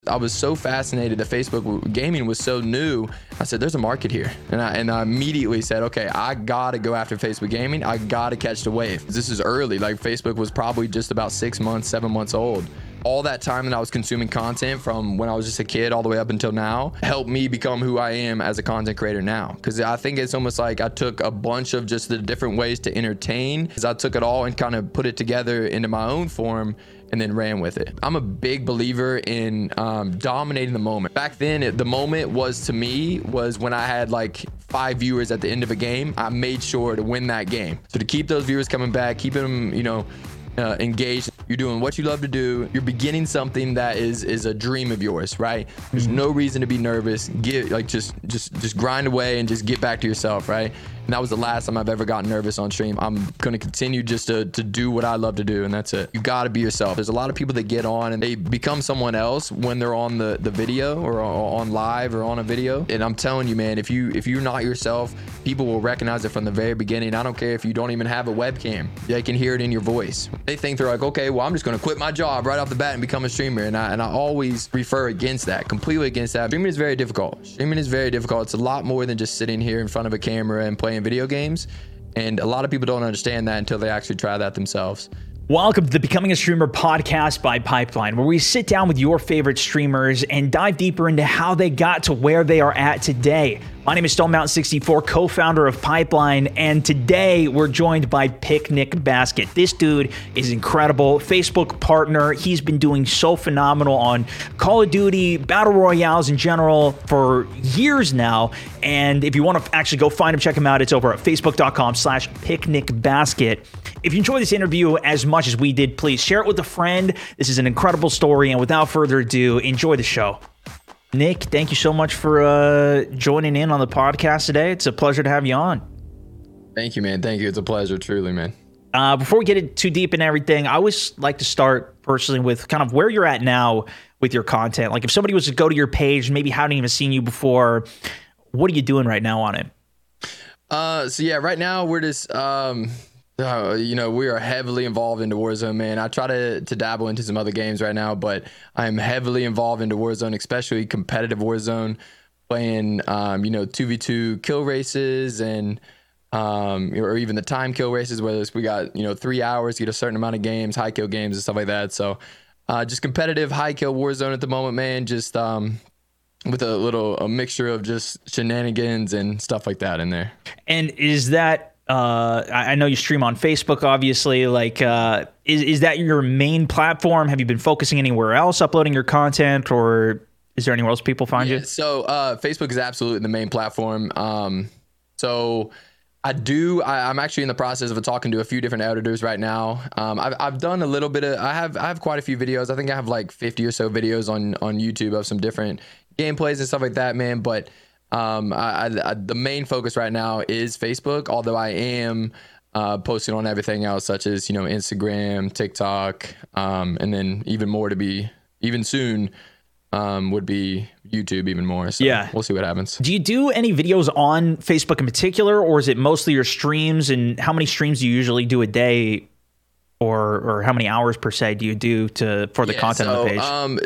I was so fascinated that Facebook gaming was so new. I said, there's a market here. And I immediately said, okay, I got to go after Facebook gaming. I got to catch the wave. This is early. Like, Facebook was probably just about 6 months, 7 months old. All that time that I was consuming content from when I was just a kid all the way up until now helped me become who I am as a content creator now. Because I think it's almost like I took a bunch of just the different ways to entertain, because I took it all and kind of put it together into my own form and then ran with it. I'm a big believer in dominating the moment. Back then, the moment was, to me, was when I had like 5 viewers at the end of a game. I made sure to win that game. So to keep those viewers coming back, keep them, engaged. You're doing what you love to do. You're beginning something that is a dream of yours, right? There's no reason to be nervous. Just grind away and just get back to yourself, right? And that was the last time I've ever gotten nervous on stream. I'm going to continue just to do what I love to do, and that's it. You got to be yourself. There's a lot of people that get on and they become someone else when they're on the video or on live or on a video. And I'm telling you, man, if you're not yourself, people will recognize it from the very beginning. I don't care if you don't even have a webcam. They can hear it in your voice. They think they're like, okay, well, I'm just going to quit my job right off the bat and become a streamer. And I always refer against that, completely against that. Streaming is very difficult. It's a lot more than just sitting here in front of a camera and playing video games. And a lot of people don't understand that until they actually try that themselves. Welcome to the Becoming a Streamer podcast by Pipeline, where we sit down with your favorite streamers and dive deeper into how they got to where they are at today. My name is StoneMountain64, co-founder of Pipeline, and today we're joined by Picnic Basket. This dude is incredible, Facebook partner. He's been doing so phenomenal on Call of Duty, Battle Royales in general for years now. And if you want to actually go find him, check him out. It's over at facebook.com/picnicbasket. If you enjoy this interview as much as we did, please share it with a friend. This is an incredible story, and without further ado, enjoy the show. Nick, thank you so much for joining in on the podcast today. It's a pleasure to have you on. Thank you, man. Thank you. It's a pleasure, truly, man. Before we get too deep in everything, I always like to start personally with kind of where you're at now with your content. Like if somebody was to go to your page and maybe hadn't even seen you before, what are you doing right now on it? So yeah, right now we're just, we are heavily involved into Warzone, man. I try to dabble into some other games right now, but I'm heavily involved into Warzone, especially competitive Warzone, playing, 2v2 kill races and, or even the time kill races, whether it's we got, 3 hours, get a certain amount of games, high kill games and stuff like that. So, just competitive high kill Warzone at the moment, man. Just, with a mixture of just shenanigans and stuff like that in there. And is that, I know you stream on Facebook, obviously, like, is that your main platform? Have you been focusing anywhere else uploading your content, or is there anywhere else people find you? So Facebook is absolutely the main platform. So I'm actually in the process of talking to a few different editors right now. I've done a little bit of, I have quite a few videos. I think I have like 50 or so videos on YouTube of some different gameplays and stuff like that, man. But the main focus right now is Facebook, although I am posting on everything else, such as Instagram, TikTok, and then even more to be even soon would be YouTube even more. So yeah, we'll see what happens. Do you do any videos on Facebook in particular, or is it mostly your streams? And how many streams do you usually do a day? Or how many hours per se do you do for the content on the page?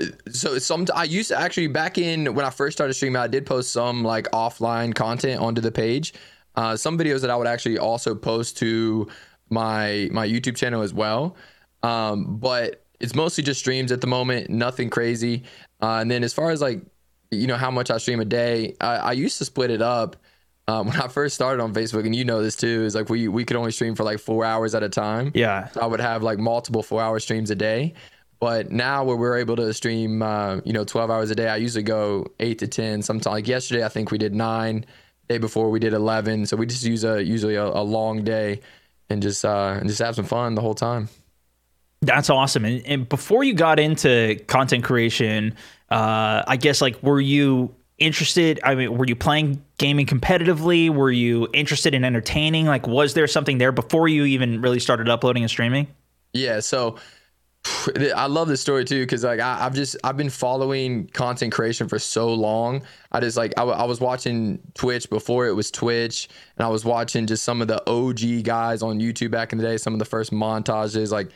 I used to actually, back in when I first started streaming, I did post some like offline content onto the page. Some videos that I would actually also post to my YouTube channel as well. But it's mostly just streams at the moment, nothing crazy. And then as far as like, how much I stream a day, I used to split it up. When I first started on Facebook, and this too, is like we could only stream for like 4 hours at a time. Yeah. So I would have like multiple 4-hour streams a day. But now where we're able to stream, 12 hours a day, I usually go 8 to 10. Sometimes, like yesterday, I think we did 9. Day before we did 11. So we just use usually a long day and just have some fun the whole time. That's awesome. And before you got into content creation, I guess like, were you interested? I mean, were you playing gaming competitively? Were you interested in entertaining? Like, was there something there before you even really started uploading and streaming? Yeah. So I love this story too, because like I've been following content creation for so long. I was watching Twitch before it was Twitch, and I was watching just some of the OG guys on YouTube back in the day, some of the first montages, like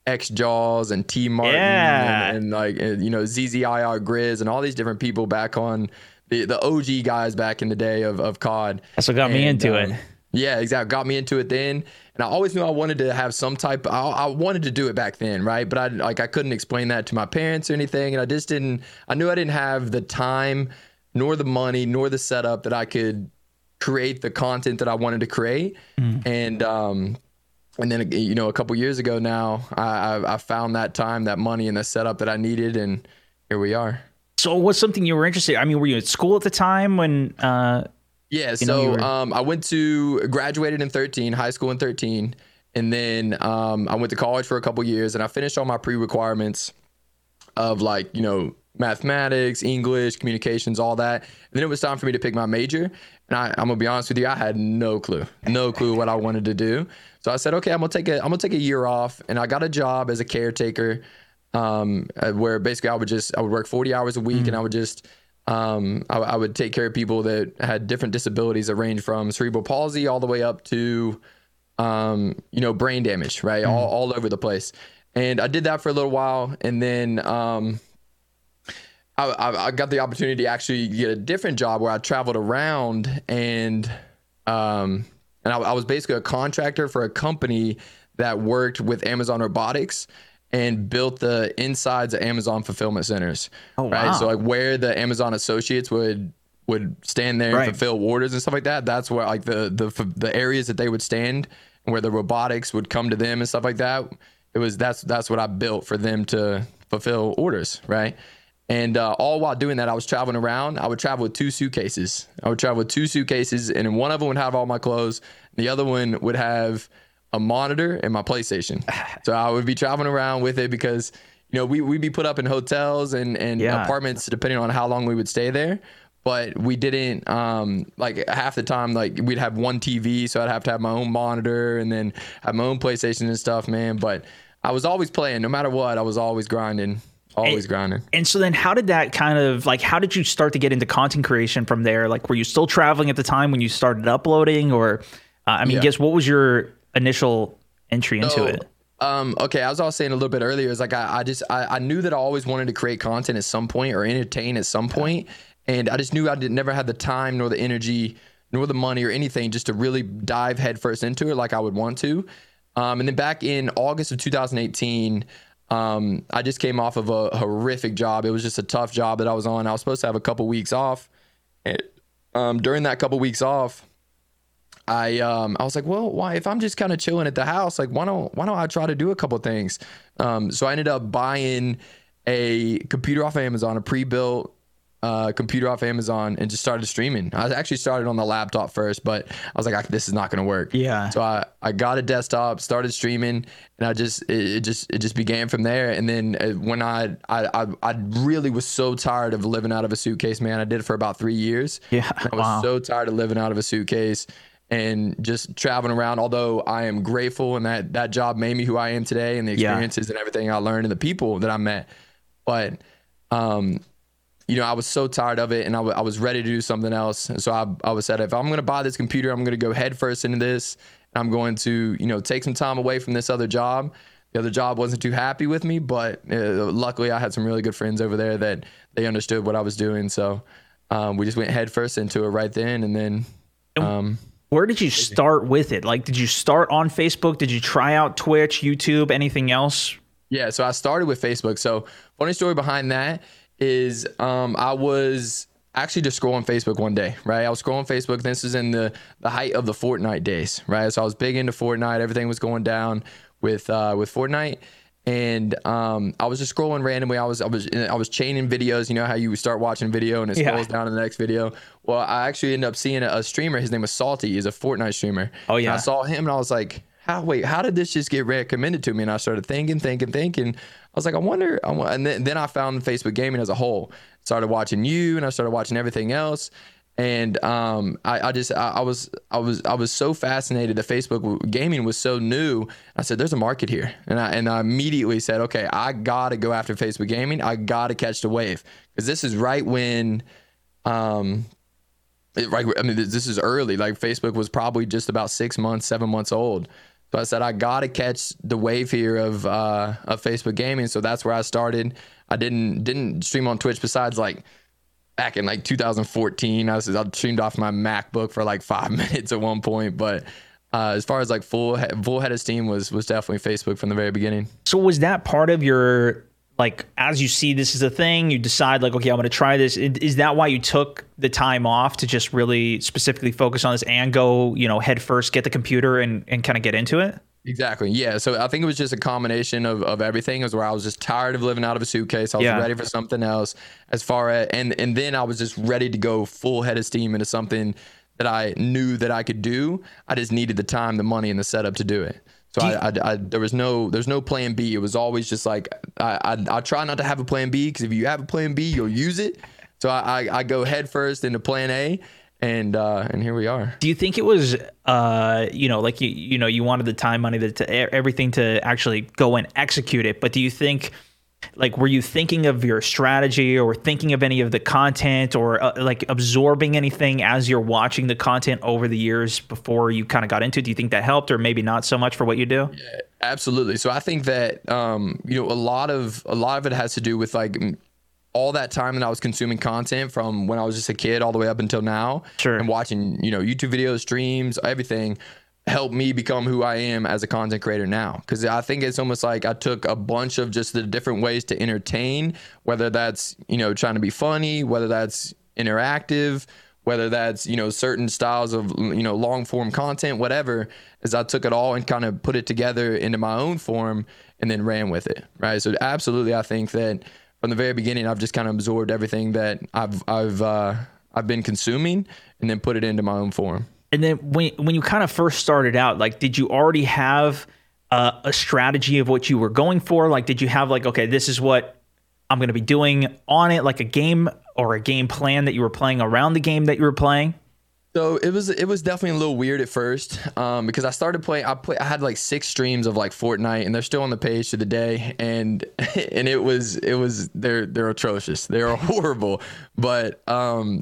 X Jaws and T Martin and like, you know, ZZIR Grizz and all these different people back on the OG guys back in the day of COD. That's what got me into it. Yeah, exactly. Got me into it then. And I always knew I wanted to have some type, I wanted to do it back then, right? But I couldn't explain that to my parents or anything. And I knew I didn't have the time, nor the money, nor the setup that I could create the content that I wanted to create. And then, you know, a couple years ago now, I found that time, that money, and the setup that I needed, and here we are. So what's something you were interested in? I mean, were you at school at the time when... Yeah, so I graduated in 13, high school in 13, and then I went to college for a couple years, and I finished all my pre-requirements of, like, you know, mathematics, English, communications, all that. And then it was time for me to pick my major. And I'm gonna be honest with you, I had no clue what I wanted to do. So I said, okay, I'm gonna take a year off, and I got a job as a caretaker, where basically I would work 40 hours a week, and I would just I would take care of people that had different disabilities that range from cerebral palsy all the way up to you know, brain damage, right? All over the place. And I did that for a little while, and then I got the opportunity to actually get a different job where I traveled around, and I was basically a contractor for a company that worked with Amazon Robotics and built the insides of Amazon fulfillment centers. Oh, wow. Right? So like where the Amazon associates would stand there and fulfill orders and stuff like that. That's where like the areas that they would stand and where the robotics would come to them and stuff like that. That's what I built for them to fulfill orders. Right. And all while doing that, I was traveling around. I would travel with two suitcases. And one of them would have all my clothes. The other one would have a monitor and my PlayStation. So I would be traveling around with it because, you know, we'd be put up in hotels and apartments depending on how long we would stay there. But we didn't, like half the time, like we'd have one TV. So I'd have to have my own monitor and then have my own PlayStation and stuff, man. But I was always playing. No matter what, I was always grinding. And so then how did that kind of like, how did you start to get into content creation from there? Like, were you still traveling at the time when you started uploading, or, guess what was your initial entry into it? Okay. As I was saying a little bit earlier, is like, I knew that I always wanted to create content at some point or entertain at some point. And I just knew I never had the time nor the energy nor the money or anything just to really dive headfirst into it like I would want to. And then back in August of 2018, I just came off of a horrific job. It was just a tough job that I was on. I was supposed to have a couple weeks off. And during that couple weeks off, I was like, well, why, if I'm just kind of chilling at the house, like, why don't I try to do a couple things? So I ended up buying a computer off Amazon, a pre-built computer off Amazon, and just started streaming. I actually started on the laptop first, but I was like, this is not going to work. Yeah. So I got a desktop, started streaming, and it just began from there. And then when I really was so tired of living out of a suitcase, man. I did it for about 3 years. Yeah. I was so tired of living out of a suitcase and just traveling around. Although I am grateful, and that job made me who I am today, and the experiences and everything I learned and the people that I met. But you know, I was so tired of it, and I was ready to do something else. And so I was said, if I'm going to buy this computer, I'm going to go head first into this. I'm going to, you know, take some time away from this other job. The other job wasn't too happy with me, but luckily I had some really good friends over there that they understood what I was doing. So we just went head first into it right then. And then where did you start with it? Like, did you start on Facebook? Did you try out Twitch, YouTube, anything else? Yeah, so I started with Facebook. So funny story behind that is I was actually just scrolling Facebook one day, right? I was scrolling Facebook. This is in the height of the Fortnite days, right? So I was big into Fortnite. Everything was going down with Fortnite, and I was just scrolling randomly. I was chaining videos. You know how you start watching video and it scrolls down to the next video. Well, I actually ended up seeing a streamer. His name was Salty. He's a Fortnite streamer. Oh yeah. And I saw him and I was like, how did this just get recommended to me? And I started thinking. I was like, I wonder. And then I found Facebook gaming as a whole. Started watching you, and I started watching everything else. And I was so fascinated that Facebook gaming was so new. I said, there's a market here, and I immediately said, okay, I gotta go after Facebook gaming. I gotta catch the wave, because this is right when, this is early. Like Facebook was probably just about 6 months, 7 months old. So I said, I got to catch the wave here of Facebook gaming. So that's where I started. I didn't stream on Twitch besides like back in like 2014. I streamed off my MacBook for like 5 minutes at one point. But as far as like full head of steam was definitely Facebook from the very beginning. So was that part of your, like, as you see this is a thing, you decide like, okay, I'm going to try this. Is that why you took the time off to just really specifically focus on this and go, head first, get the computer and kind of get into it? Exactly. Yeah. So I think it was just a combination of everything. It was where I was just tired of living out of a suitcase. I was ready for something else as far as, and then I was just ready to go full head of steam into something that I knew that I could do. I just needed the time, the money, and the setup to do it. So there's no plan B. It was always just like, I try not to have a plan B, because if you have a plan B, you'll use it. So I go head first into plan A. And here we are. Do you think it was, like you wanted the time, money, everything to actually go and execute it? But do you think, like, were you thinking of your strategy or thinking of any of the content or like absorbing anything as you're watching the content over the years before you kind of got into it? Do you think that helped, or maybe not so much for what you do? Yeah, absolutely. So I think that a lot of it has to do with like all that time that I was consuming content from when I was just a kid all the way up until now. Sure. And watching, YouTube videos, streams, everything helped me become who I am as a content creator now. Because I think it's almost like I took a bunch of just the different ways to entertain, whether that's, trying to be funny, whether that's interactive, whether that's, certain styles of, long form content, whatever, is I took it all and kind of put it together into my own form and then ran with it. Right. So absolutely, I think that from the very beginning, I've just kind of absorbed everything that I've been consuming and then put it into my own form. And then when you kind of first started out, like, did you already have a strategy of what you were going for? Like, did you have like, okay, this is what I'm going to be doing on it, like a game or a game plan that you were playing around the game that you were playing? So it was definitely a little weird at first, because I started playing. I had like 6 streams of like Fortnite, and they're still on the page to the day, and it was they're atrocious. They're horrible. But I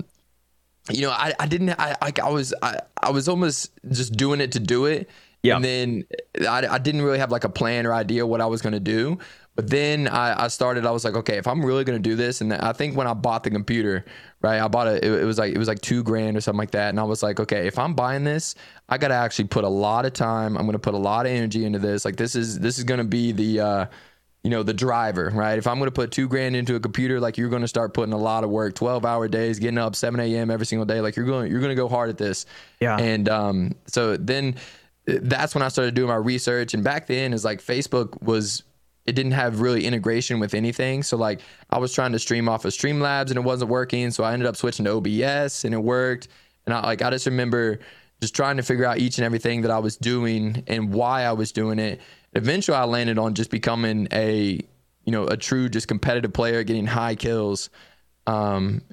was almost just doing it to do it. Yeah. And then I didn't really have like a plan or idea what I was going to do. But then I was like, okay, if I'm really going to do this, and I think when I bought the computer, right, I bought it was like $2,000 or something like that. And I was like, okay, if I'm buying this, I got to actually put a lot of time. I'm going to put a lot of energy into this. Like this is going to be the, the driver, right? If I'm going to put $2,000 into a computer, like you're going to start putting a lot of work, 12-hour days, getting up 7 a.m. every single day. Like you're going to go hard at this. Yeah. And so then that's when I started doing my research. And back then is like Facebook it didn't have really integration with anything. So like I was trying to stream off of Streamlabs and it wasn't working. So I ended up switching to OBS and it worked. And I just remember just trying to figure out each and everything that I was doing and why I was doing it. Eventually I landed on just becoming a true just competitive player, getting high kills, and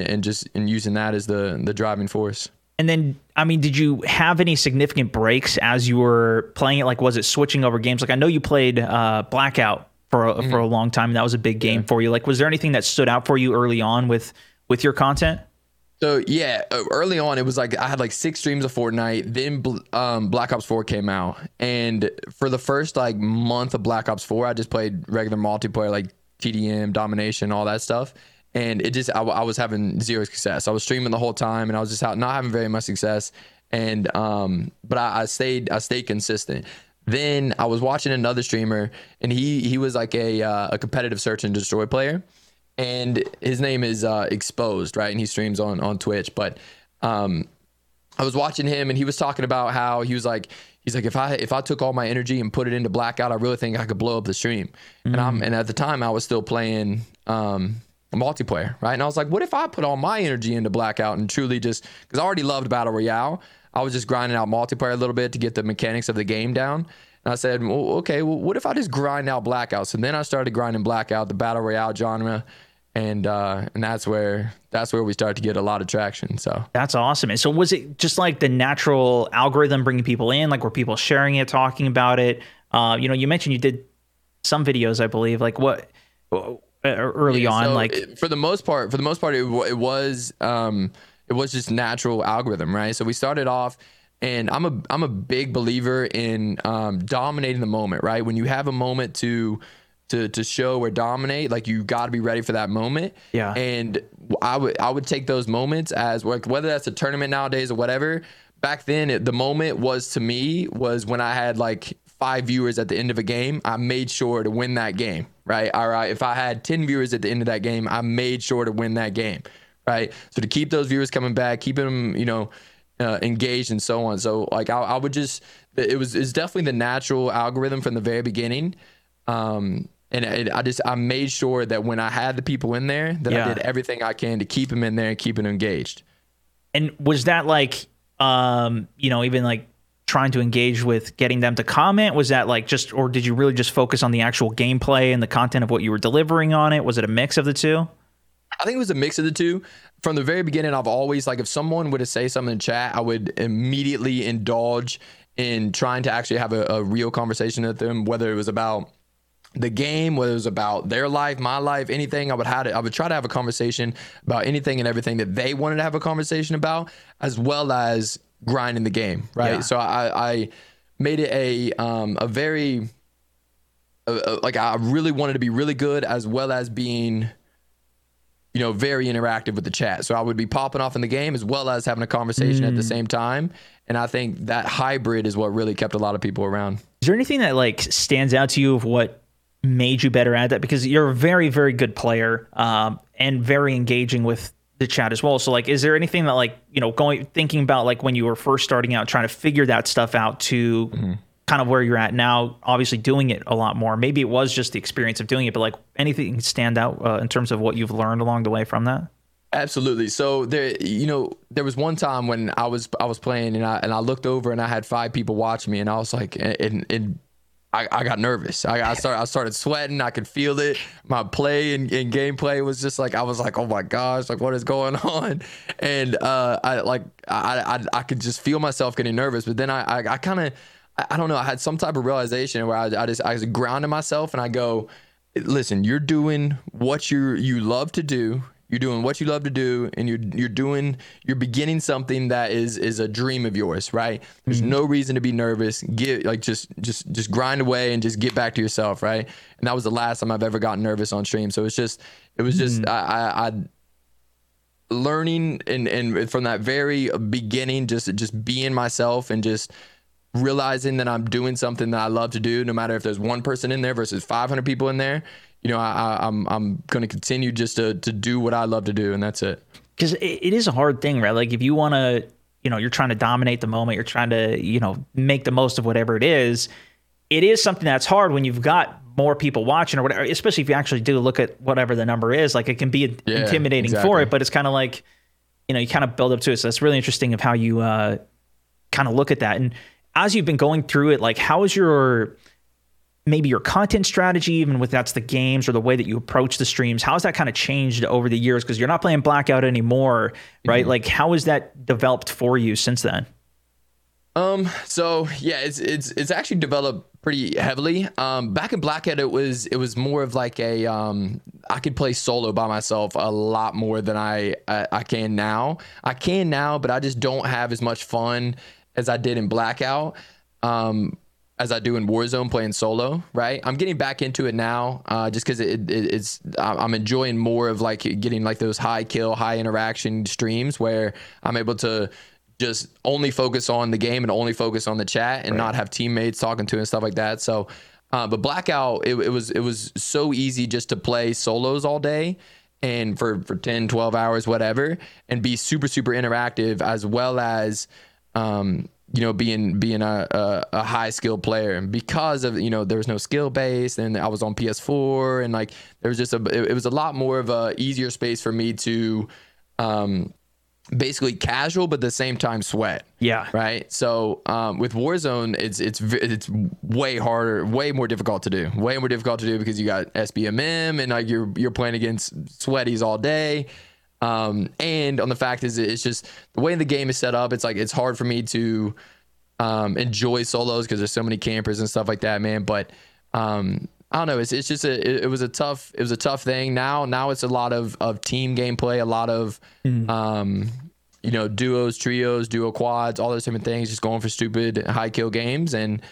using that as the driving force. And then, I mean, did you have any significant breaks as you were playing it? Like, was it switching over games? Like, I know you played Blackout for a long time, and that was a big game for you. Like, was there anything that stood out for you early on with your content? So yeah, early on it was like I had like 6 streams of Fortnite. Then Black Ops 4 came out, and for the first like month of Black Ops 4, I just played regular multiplayer like TDM, domination, all that stuff. And it just, I was having zero success. I was streaming the whole time and I was just not having very much success. And, but I stayed consistent. Then I was watching another streamer and he was like a competitive search and destroy player. And his name is Exposed, right? And he streams on Twitch. But I was watching him and he was talking about how he's like, if I took all my energy and put it into Blackout, I really think I could blow up the stream. Mm. And at the time I was still playing, multiplayer, right? And I was like, what if I put all my energy into Blackout and truly just, because I already loved Battle Royale, I was just grinding out multiplayer a little bit to get the mechanics of the game down. And I said, well, okay, well, what if I just grind out Blackout? So then I started grinding Blackout, the Battle Royale genre, and that's where we started to get a lot of traction. So that's awesome. And so was it just like the natural algorithm bringing people in? Like, were people sharing it, talking about it? You mentioned you did some videos, I believe. Like what? Early on, so like for the most part, it was just natural algorithm, right? So we started off And I'm a big believer in dominating the moment, right? When you have a moment to show or dominate, like you got to be ready for that moment. Yeah. And I would take those moments as like, whether that's a tournament nowadays or whatever. Back then, the moment was to me was when I had like 5 viewers at the end of a game. I made sure to win that game, right? All right. If I had 10 viewers at the end of that game, I made sure to win that game, right? So to keep those viewers coming back, keeping them, engaged and so on. So like I would just, it's definitely the natural algorithm from the very beginning. And I made sure that when I had the people in there, that I did everything I can to keep them in there and keep them engaged. And was that like, even like trying to engage with getting them to comment? Was that like just, or did you really just focus on the actual gameplay and the content of what you were delivering on it? Was it a mix of the two? I think it was a mix of the two. From the very beginning, I've always, like, if someone were to say something in chat, I would immediately indulge in trying to actually have a real conversation with them, whether it was about the game, whether it was about their life, my life, anything. I would try to have a conversation about anything and everything that they wanted to have a conversation about, as well as grinding the game, right? Yeah. So I made it a very like I really wanted to be really good, as well as being very interactive with the chat. So I would be popping off in the game as well as having a conversation at the same time. And I think that hybrid is what really kept a lot of people around. Is there anything that like stands out to you of what made you better at that? Because you're a very, very good player and very engaging with the chat as well. So like, is there anything that like, thinking about like when you were first starting out, trying to figure that stuff out to kind of where you're at now, obviously doing it a lot more. Maybe it was just the experience of doing it, but like anything stand out in terms of what you've learned along the way from that? Absolutely. So there was one time when I was playing and I looked over and I had 5 people watching me, and I was like, and I got nervous. I started sweating. I could feel it. My play and gameplay was just like, I was like, oh my gosh, like what is going on? And I could just feel myself getting nervous. But then I kind of, I don't know, I had some type of realization where I was grounding myself, and I go, listen, you're doing what you love to do. You're doing what you love to do, and you're beginning something that is a dream of yours, right? There's no reason to be nervous. Just grind away and just get back to yourself, right? And that was the last time I've ever gotten nervous on stream. So it was just I learning and from that very beginning, just being myself and just realizing that I'm doing something that I love to do, no matter if there's one person in there versus 500 people in there. I'm going to continue just to do what I love to do, and that's it. Because it is a hard thing, right? Like if you want to, you're trying to dominate the moment, you're trying to, make the most of whatever it is something that's hard when you've got more people watching or whatever, especially if you actually do look at whatever the number is. Like it can be intimidating for it, but it's kind of like, you kind of build up to it. So that's really interesting of how you kind of look at that. And as you've been going through it, like how is maybe your content strategy, even with that's the games or the way that you approach the streams, how has that kind of changed over the years? Because you're not playing Blackout anymore, right? Like how has that developed for you since then? So yeah, it's actually developed pretty heavily. Back in Blackout, it was more of like I could play solo by myself a lot more than I can now. I can now, but I just don't have as much fun as I did in Blackout. As I do in Warzone playing solo, right? I'm getting back into it now, just because I'm enjoying more of like getting like those high kill, high interaction streams where I'm able to just only focus on the game and only focus on the chat and not have teammates talking to and stuff like that. So, but Blackout, it was so easy just to play solos all day and for 10, 12 hours, whatever, and be super, super interactive, as well as, being a high skilled player. And because of, there was no skill base, and I was on PS4, and like there was just it was a lot more of a easier space for me to basically casual, but at the same time sweat. Yeah. Right. So with Warzone, it's way harder, way more difficult to do, because you got SBMM and like you're playing against sweaties all day. And on the fact is, it's just the way the game is set up. It's like, it's hard for me to, enjoy solos because there's so many campers and stuff like that, man. But, I don't know. It's just it was a tough thing. Now it's a lot of team gameplay, a lot of, duos, trios, duo quads, all those different things, just going for stupid high kill games and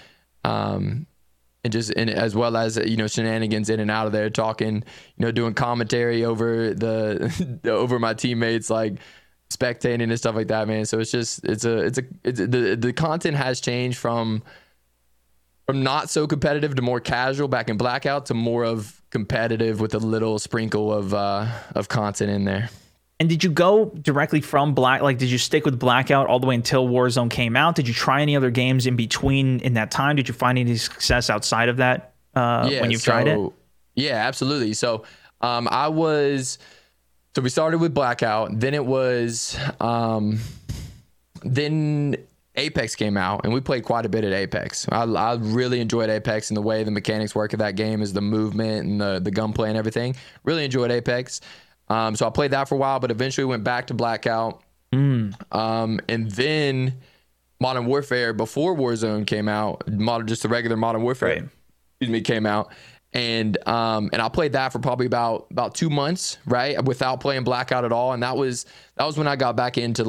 as well as shenanigans in and out of there, talking, doing commentary over over my teammates, like spectating and stuff like that, man. So the content has changed from not so competitive to more casual back in Blackout to more of competitive with a little sprinkle of content in there. And did you go directly from did you stick with Blackout all the way until Warzone came out? Did you try any other games in between in that time? Did you find any success outside of that when you've tried it? Yeah, absolutely. So we started with Blackout, then it was, then Apex came out, and we played quite a bit at Apex. I really enjoyed Apex, and the way the mechanics work of that game is the movement and the gunplay and everything. Really enjoyed Apex. So I played that for a while, but eventually went back to Blackout. And then Modern Warfare, before Warzone came out, just the regular Modern Warfare, came out. And I played that for probably about 2 months, right, without playing Blackout at all. And that was when I got back into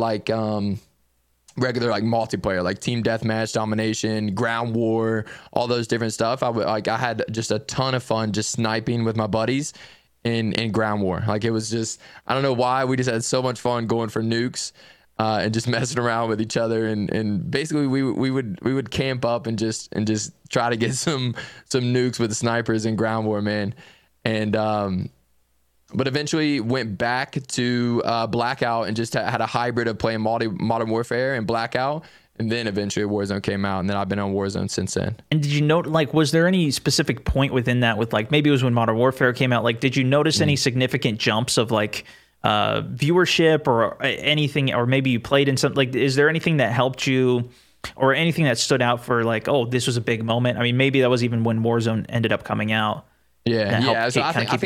regular multiplayer, like team deathmatch, domination, ground war, all those different stuff. I had just a ton of fun just sniping with my buddies in ground war. It was just, I don't know why, we just had so much fun going for nukes and just messing around with each other, and basically we would camp up and just try to get some nukes with the snipers in ground war, man. And but eventually went back to Blackout and just had a hybrid of playing Modern Warfare and Blackout. And then eventually Warzone came out, and then I've been on Warzone since then. And did you note, was there any specific point within that with maybe it was when Modern Warfare came out, did you notice any significant jumps of viewership or anything, or maybe you played in something, is there anything that helped you or anything that stood out for oh, this was a big moment? I mean, maybe that was even when Warzone ended up coming out. Yeah. So I think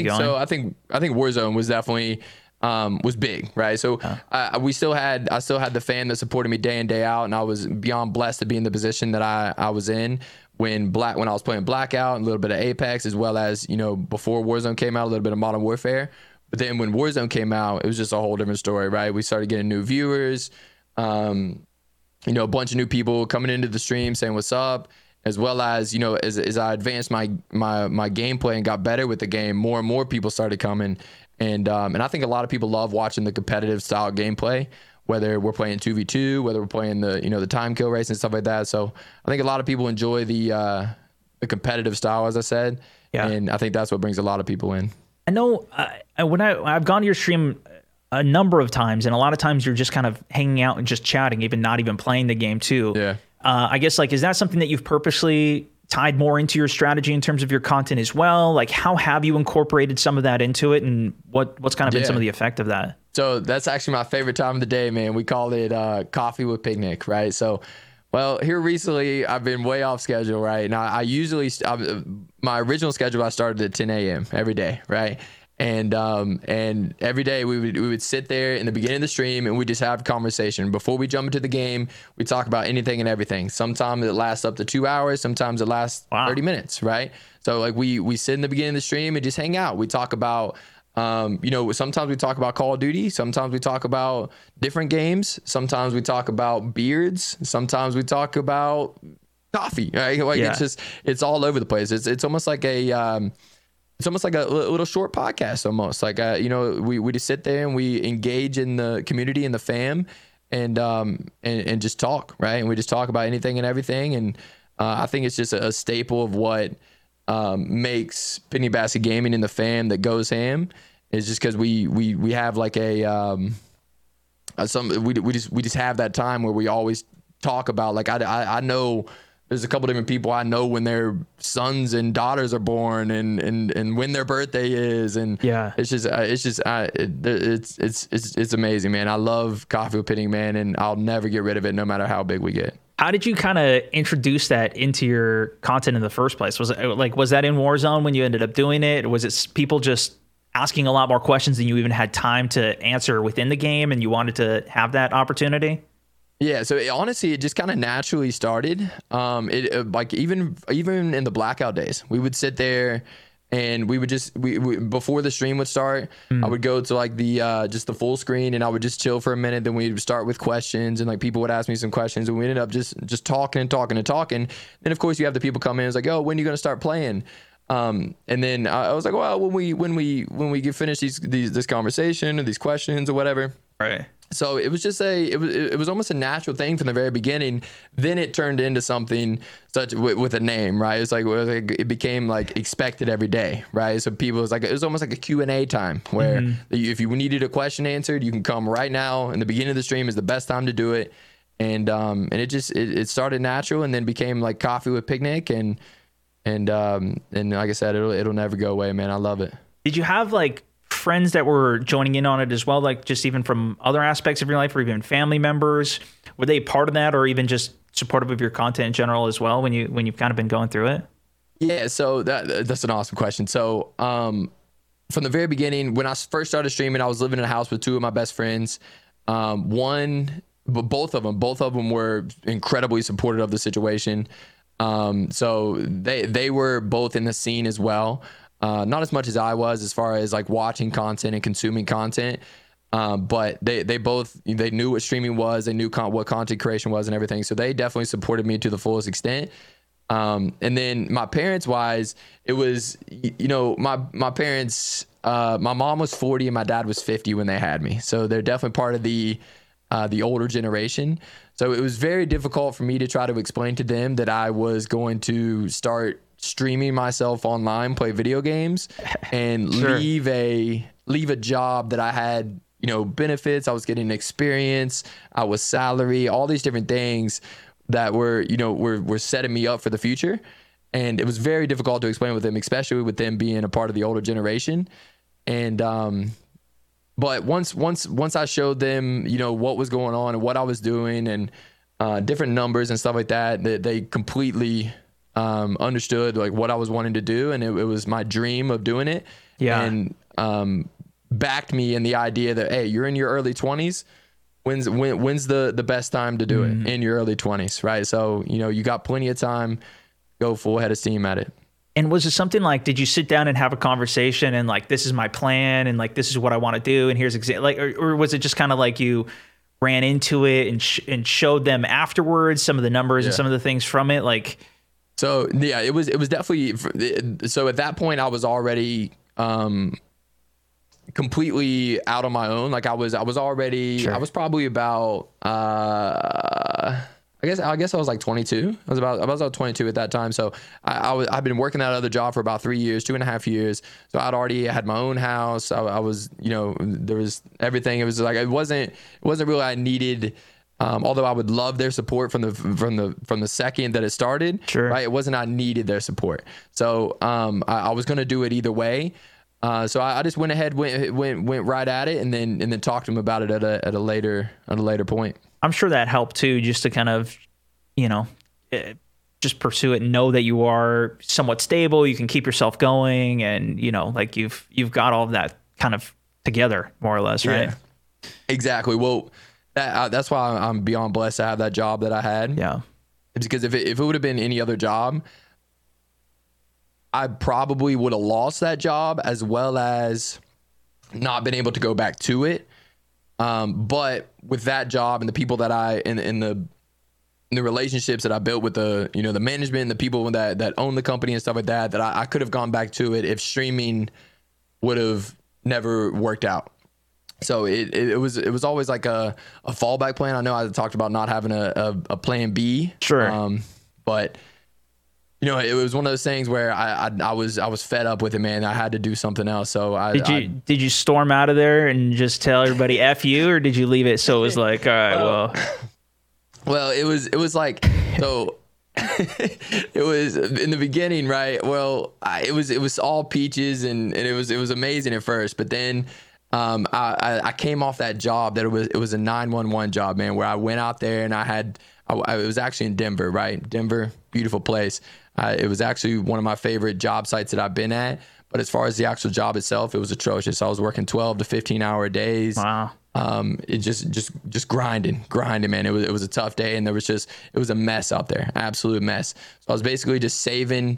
Warzone was definitely was big, right? So I still had the fan that supported me day in, day out, and I was beyond blessed to be in the position that I was in when I was playing Blackout and a little bit of Apex, as well as before Warzone came out, a little bit of Modern Warfare. But then when Warzone came out, it was just a whole different story, right? We started getting new viewers, a bunch of new people coming into the stream saying what's up, as well as as I advanced my gameplay and got better with the game, more and more people started coming. And I think a lot of people love watching the competitive style gameplay, whether we're playing 2v2, whether we're playing the time kill race and stuff like that. So I think a lot of people enjoy the competitive style, as I said. Yeah. And I think that's what brings a lot of people in. I know when I've gone to your stream a number of times, and a lot of times you're just kind of hanging out and just chatting, even not even playing the game too. Yeah. I guess is that something that you've purposely tied more into your strategy in terms of your content as well? How have you incorporated some of that into it, and what's kind of been some of the effect of that? So that's actually my favorite time of the day, man. We call it coffee with picnic, right? So, well, here recently I've been way off schedule, right? Now my original schedule, I started at 10 a.m. every day, right? And every day we would sit there in the beginning of the stream, and we just have a conversation. Before we jump into the game, we talk about anything and everything. Sometimes it lasts up to 2 hours. Sometimes it lasts 30 minutes, right? So we sit in the beginning of the stream and just hang out. We talk about, sometimes we talk about Call of Duty. Sometimes we talk about different games. Sometimes we talk about beards. Sometimes we talk about coffee, right? It's all over the place. It's almost like it's almost like a little short podcast, almost we just sit there and we engage in the community and the fam, and just talk, right? And we just talk about anything and everything. And I think it's just a staple of what makes Penny Basket Gaming and the fam that goes ham, is just because we have we just have that time where we always talk about, I know there's a couple different people I know when their sons and daughters are born, and when their birthday is, and it's amazing, man. I love Coffee with Picnic, man, and I'll never get rid of it, no matter how big we get. How did you kind of introduce that into your content in the first place? Was it was that in Warzone when you ended up doing it? Or was it people just asking a lot more questions than you even had time to answer within the game, and you wanted to have that opportunity? Yeah, so honestly, it just kind of naturally started. Even in the Blackout days, we would sit there And we would just we before the stream would start, I would go to like the just the full screen, and I would just chill for a minute. Then we'd start with questions, and like people would ask me some questions, and we ended up just talking and talking and talking. Then of course you have the people come in, it's like, oh, when are you gonna start playing? And then I was like, well, when we get finished this conversation or these questions or whatever. Right. So it was just it was almost a natural thing from the very beginning. Then it turned into something such with a name, right? It's like it became like expected every day, right? So people it was almost like a Q&A time where if you needed a question answered, you can come right now. And the beginning of the stream is the best time to do it. And it started natural and then became like Coffee with Picnic and like I said, it'll never go away, man. I love it. Did you have like friends that were joining in on it as well, like just even from other aspects of your life or even family members? Were they part of that or even just supportive of your content in general as well when you've kind of been going through it? Yeah, so that's an awesome question. So from the very beginning, when I first started streaming, I was living in a house with two of my best friends. Both of them were incredibly supportive of the situation. So they were both in the scene as well. Not as much as I was as far as like watching content and consuming content. But they knew what streaming was. They knew what content creation was and everything. So they definitely supported me to the fullest extent. And then my parents wise, it was, my parents, my mom was 40 and my dad was 50 when they had me. So they're definitely part of the older generation. So it was very difficult for me to try to explain to them that I was going to start streaming myself online, play video games, and Sure. leave a job that I had, benefits. I was getting experience. I was salary, all these different things that were setting me up for the future. And it was very difficult to explain with them, especially with them being a part of the older generation. And, but once I showed them, what was going on and what I was doing and different numbers and stuff like that, they completely understood like what I was wanting to do, and it was my dream of doing it. Yeah. And backed me in the idea that, hey, you're in your early 20s. When's the best time to do it? In your early 20s, right? So you got plenty of time. Go full head of steam at it. And was it something like, did you sit down and have a conversation and like, this is my plan and like, this is what I want to do and here's or was it just kind of like you ran into it and showed them afterwards some of the numbers and some of the things from it? Like, so yeah, it was definitely, so at that point I was already completely out on my own. Like I was already, Sure. I was probably about, I guess I was like 22. I was about 22 at that time. So I've been working that other job for about 3 years, 2.5 years. So I'd already had my own house. I was, there was everything. It was like, it wasn't really I needed, although I would love their support from the second that it started. Sure. Right. It wasn't I needed their support. So I was going to do it either way. So I just went ahead, went right at it, and then talked to him about it at a later point. I'm sure that helped too, just to kind of, just pursue it and know that you are somewhat stable. You can keep yourself going, and like you've got all of that kind of together, more or less, right? Yeah, exactly. Well, that's why I'm beyond blessed to have that job that I had. Yeah. It's because if it would have been any other job, I probably would have lost that job as well as not been able to go back to it. But with that job and the people that in the relationships that I built with the management and the people that own the company and stuff like that I could have gone back to it if streaming would have never worked out. So it was always like a fallback plan. I know I talked about not having a plan B. Sure. But it was one of those things where I was fed up with it, man. I had to do something else. So did you storm out of there and just tell everybody F you, or did you leave it so it was like, all right, well, it was like, so it was in the beginning, right? Well, it was all peaches and it was amazing at first, but then I came off that job that it was a 911 job, man, where I went out there and it was actually in Denver, right? Denver, beautiful place. It was actually one of my favorite job sites that I've been at. But as far as the actual job itself, it was atrocious. I was working 12 to 15-hour days. Wow. It just grinding, man. It was a tough day, and it was a mess out there, absolute mess. So I was basically just saving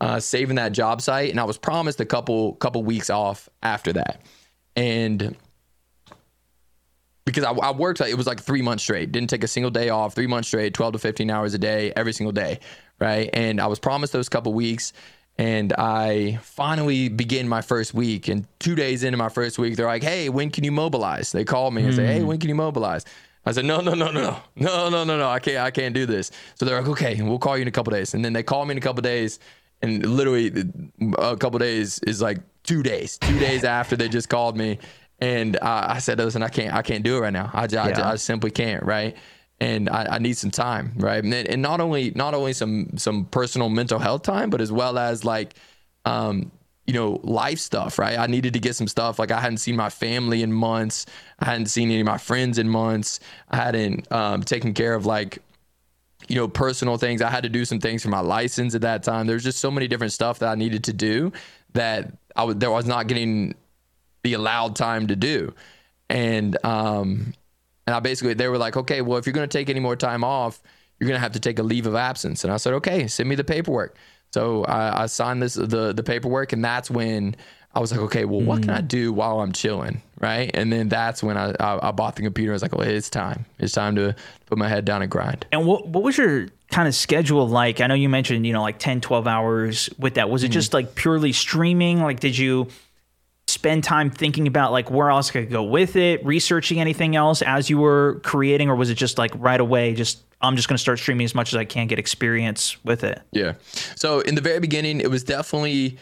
saving that job site, and I was promised a couple weeks off after that. And because I worked, it was like 3 months straight, didn't take a single day off, 3 months straight, 12 to 15 hours a day, every single day, right? And I was promised those couple weeks, and I finally begin my first week. And 2 days into my first week, they're like, "Hey, when can you mobilize?" They called me and say, "Hey, when can you mobilize?" I said, no, I can't do this. So they're like, "Okay, we'll call you in a couple days." And then they call me in a couple days, and literally a couple days is like 2 days. 2 days after they just called me, and I said, "Listen, I can't do it right now. I simply can't, right? And I need some time, right? And not only some personal mental health time, but as well as like life stuff, right? I needed to get some stuff. Like, I hadn't seen my family in months. I hadn't seen any of my friends in months. I hadn't taken care of like, personal things. I had to do some things for my license at that time. There's just so many different stuff that I needed to do that I was not getting the allowed time to do. And I basically, they were like, "Okay, well, if you're going to take any more time off, you're going to have to take a leave of absence." And I said, "Okay, send me the paperwork." So I signed the paperwork, and that's when I was like, "Okay, well, what can I do while I'm chilling?" Right. And then that's when I bought the computer. I was like, "Well, it's time to put my head down and grind." And what was your kind of schedule like? I know you mentioned, like 10, 12 hours with that. Was it just like purely streaming? Like, did you spend time thinking about like where else could go with it, researching anything else as you were creating, or was it just like right away, I'm just going to start streaming as much as I can, get experience with it? Yeah. So in the very beginning, it was definitely,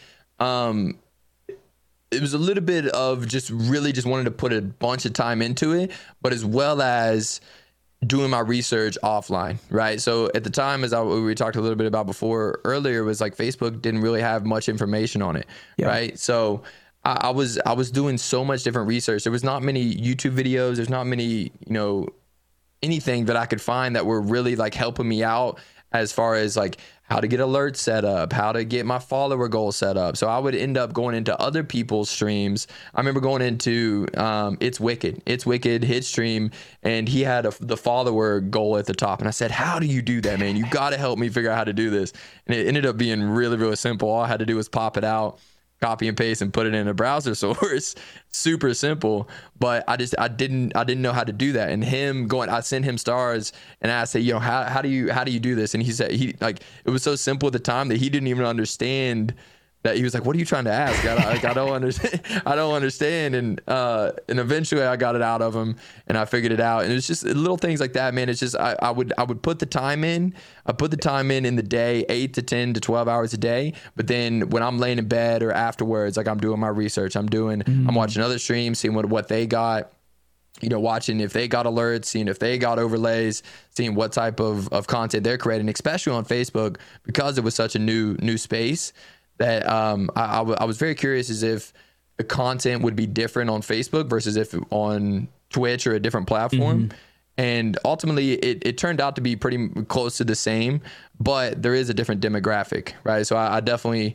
it was a little bit of just wanted to put a bunch of time into it, but as well as doing my research offline, right? So at the time, as we talked a little bit about before earlier, was like Facebook didn't really have much information on it, right? So I was doing so much different research. There was not many YouTube videos. There's not many, anything that I could find that were really like helping me out as far as like how to get alerts set up, how to get my follower goal set up. So I would end up going into other people's streams. I remember going into It's Wicked his stream, and he had the follower goal at the top. And I said, "How do you do that, man? You got to help me figure out how to do this." And it ended up being really, really simple. All I had to do was pop it out, copy and paste, and put it in a browser source. Super simple, but I didn't know how to do that. And I sent him stars, and I said, how do you do this? And he said, it was so simple at the time that he didn't even understand that. He was like, "What are you trying to ask? I don't understand. I don't understand." And eventually I got it out of him, and I figured it out. And it's just little things like that, man. It's just, I would put the time in. I put the time in the day, 8 to 10 to 12 hours a day. But then when I'm laying in bed or afterwards, like, I'm doing my research. I'm watching other streams, seeing what they got, watching if they got alerts, seeing if they got overlays, seeing what type of content they're creating, especially on Facebook, because it was such a new space. That I was very curious as if the content would be different on Facebook versus if on Twitch or a different platform. And ultimately, it turned out to be pretty close to the same, but there is a different demographic, right? So I definitely,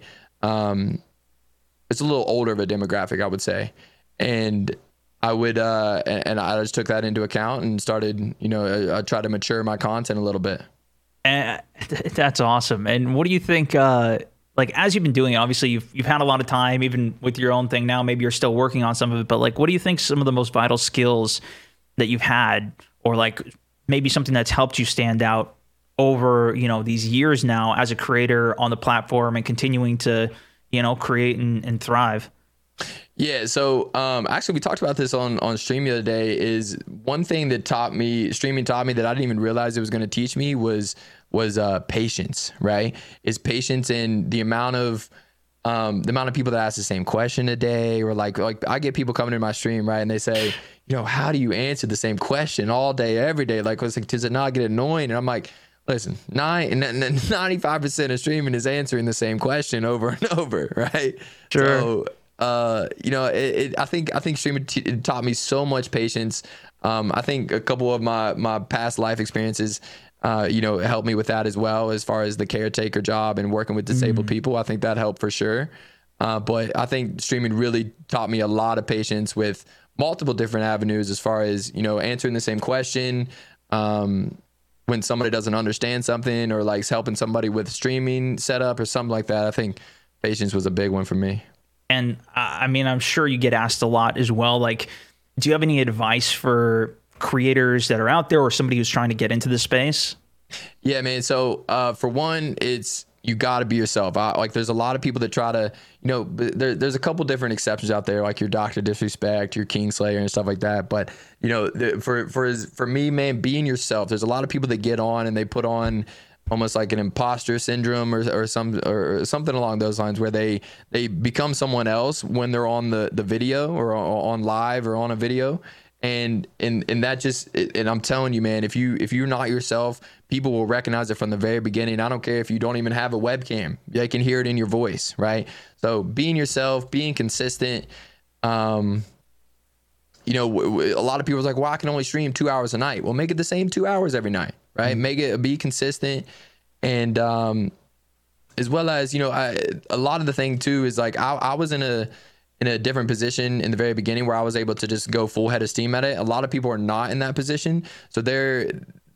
it's a little older of a demographic, I would say. And I would, and I just took that into account and started, I tried to mature my content a little bit. That's awesome. And what do you think, like, as you've been doing it, obviously you've had a lot of time, even with your own thing now, maybe you're still working on some of it, but like, what do you think some of the most vital skills that you've had, or like maybe something that's helped you stand out over, these years now as a creator on the platform and continuing to, create and thrive? Yeah. So, actually we talked about this on stream the other day. Is one thing that streaming taught me that I didn't even realize it was going to teach me was patience, right? Is patience in the amount of people that ask the same question a day, or like I get people coming to my stream, right? And they say, "How do you answer the same question all day, every day? Like, does it not get annoying?" And I'm like, listen, 95% of streaming is answering the same question over and over, right? Sure. So, I think streaming taught me so much patience. I think a couple of my past life experiences, helped me with that as well, as far as the caretaker job and working with disabled people. I think that helped for sure. But I think streaming really taught me a lot of patience with multiple different avenues, as far as, answering the same question, when somebody doesn't understand something or like helping somebody with streaming setup or something like that. I think patience was a big one for me. And I mean, I'm sure you get asked a lot as well. Like, do you have any advice for creators that are out there or somebody who's trying to get into this space? Yeah, man. So for one, you got to be yourself. Like, there's a lot of people that try to, there's a couple different exceptions out there, like your Dr. Disrespect, your Kingslayer and stuff like that. But, for me, man, being yourself, there's a lot of people that get on and they put on almost like an imposter syndrome or something along those lines, where they become someone else when they're on the video or on live or on a video. And that just, and I'm telling you, man, if you're not yourself, people will recognize it from the very beginning. I don't care if you don't even have a webcam, they can hear it in your voice, right? So being yourself, being consistent. A lot of people are like, well, I can only stream 2 hours a night. Well, make it the same 2 hours every night, right? Mm-hmm. Be consistent. And as well as, a lot of the thing too is like, I was in a different position in the very beginning where I was able to just go full head of steam at it. A lot of people are not in that position. So they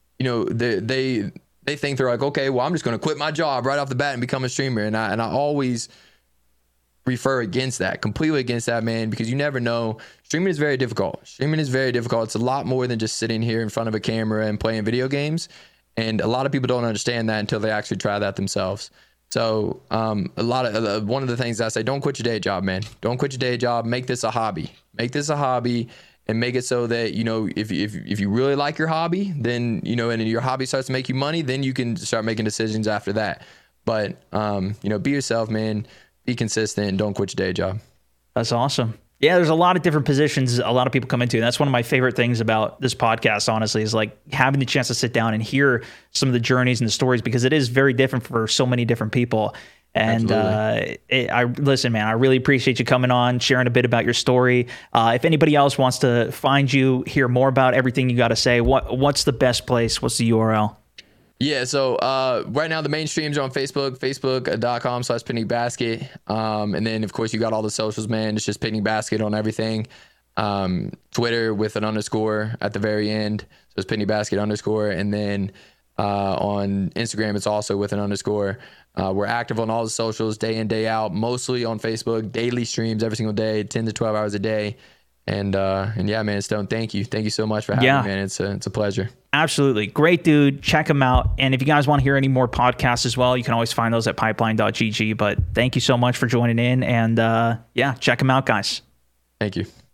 think they're like, okay, well, I'm just going to quit my job right off the bat and become a streamer. And I always refer completely against that, man, because you never know. Streaming is very difficult. It's a lot more than just sitting here in front of a camera and playing video games. And a lot of people don't understand that until they actually try that themselves. So one of the things I say, don't quit your day job, man. Don't quit your day job. Make this a hobby. And make it so that, if you really like your hobby, then, and your hobby starts to make you money, then you can start making decisions after that. But, be yourself, man. Be consistent and don't quit your day job. That's awesome. Yeah, there's a lot of different positions a lot of people come into. And that's one of my favorite things about this podcast, honestly, is like having the chance to sit down and hear some of the journeys and the stories, because it is very different for so many different people. And listen, man, I really appreciate you coming on, sharing a bit about your story. If anybody else wants to find you, hear more about everything you got to say, what's the best place? What's the URL? Yeah, so right now the main streams are on Facebook, facebook.com/picnicbasket. And then, of course, you got all the socials, man. It's just Picnic Basket on everything. Twitter with an underscore at the very end. So it's Picnic Basket _. And then on Instagram, it's also with an underscore. We're active on all the socials day in, day out, mostly on Facebook, daily streams every single day, 10 to 12 hours a day. And yeah, man, Stone, thank you. Thank you so much for having me, man. It's a pleasure. Absolutely. Great dude. Check him out. And if you guys want to hear any more podcasts as well, you can always find those at pipeline.gg. But thank you so much for joining in. And check him out, guys. Thank you.